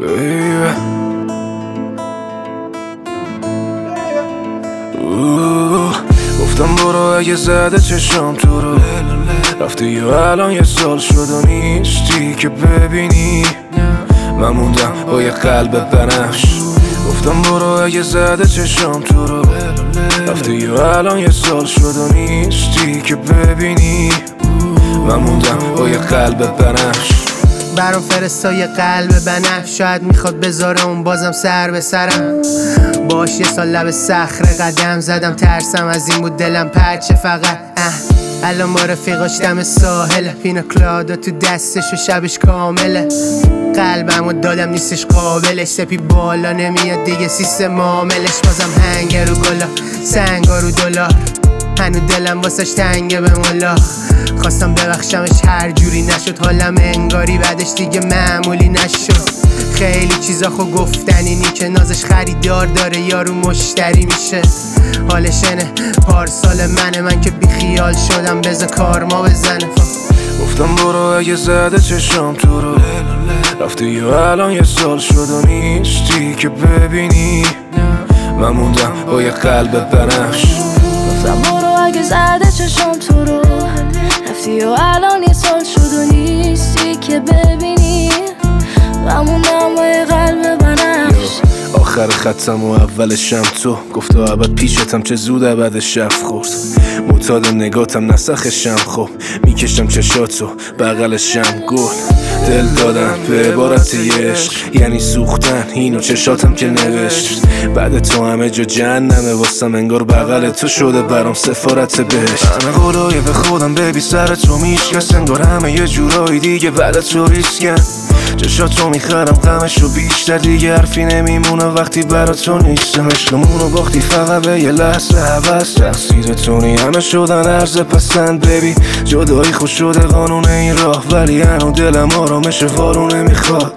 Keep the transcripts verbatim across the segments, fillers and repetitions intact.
baby. گفتم برو اگه زده چشم تو رو رفتی یا الان یه سال شد و نیستی که ببینی من موندم با یه قلب بنفش. گفتم برو اگه زده چشم تو رو رفتی یا الان یه سال شد و نیستی که ببینی من موندم با یه قلب بنفش. برام فرستای قلب بنفش، شاید میخواد بذاره اون بازم سر به سرم. باش یه سال لب صخره قدم زدم، ترسم از این بود دلم پرچه فقط. اه الان با رفیقاش دم ساحل، پینا کلادا تو دستش و شبش کامله. قلبمو دادم نیستش قابلش، سپی بالا نمیاد دیگه سیستم معاملش. بازم هنگ رو گلا سنگا رو دلار، هنو دلم واسش تنگه به مولا. خواستم ببخشمش هر جوری نشد، حالم انگاری بعدش دیگه معمولی نشد. خیلی چیزا خو گفتنی نی که نازش خریدار داره یارو مشتری میشه. حالش اینه پارسال منه، من که بی خیال شدم بذار کارما بزنه. گفتم برو اگه زده چشم تو رو رفتی یا الان یه سال شد و نیستی که ببینی من موندم با یه قلب بنفش. گفتم برو اگه زده چشم تو رو رفتی یا الان یه سال شد و نیستی که ببینی من موندم با یه قلب بنفش. آخر خطم و اولشم تو گفت و ابد پیشتم چه زود ابد شب خورد. معتاد نگاتم نسخشم خب میکشم چشاتو بغلشم گل. دل دادم به عبارت عشق یعنی سوختن اینو چشاتم که نوشت. بعد تو همه جا جهنمه واسم، انگار بغل تو شده برام سفارت بهشت. همه قولای به خودم ببی سر تو میشکست، انگار همه یه جورایی دیگه بعد تو ریسکن. چشاتو میخرم غمشو بیشتر، دیگه حرفی نمیمونه وقتی برا تو نیستم. عشقمونو باختی فقط به یه لحظه حوض، تقصیر تونی همه شدن عرض پسند. ببی جدایی خوش شده قانون این راه، ولی هنو دلم آرامش وارونه میخواد.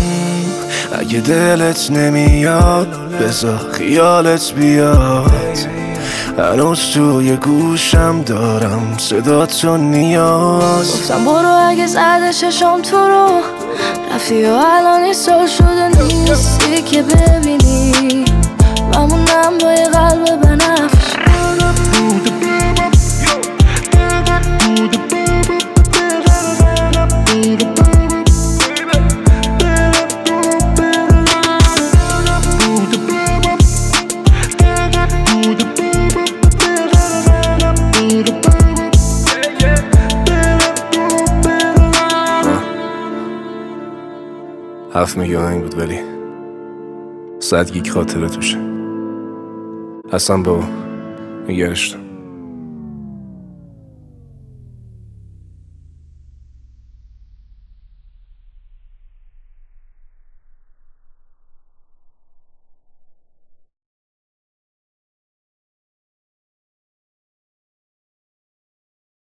اگه دلت نمیاد بذار خیالت بیاد، هنوز توی گوشم دارم صدا تو نیاز. گفتم برو اگه زده چشم تو رو رفتی یا الان یه سال شده نیستی که ببینی من موندم با یه قلب بنفش. هفت میگه آهنگ بود ولی صد گیگ خاطره توشه. حسن بابا نگرش دار.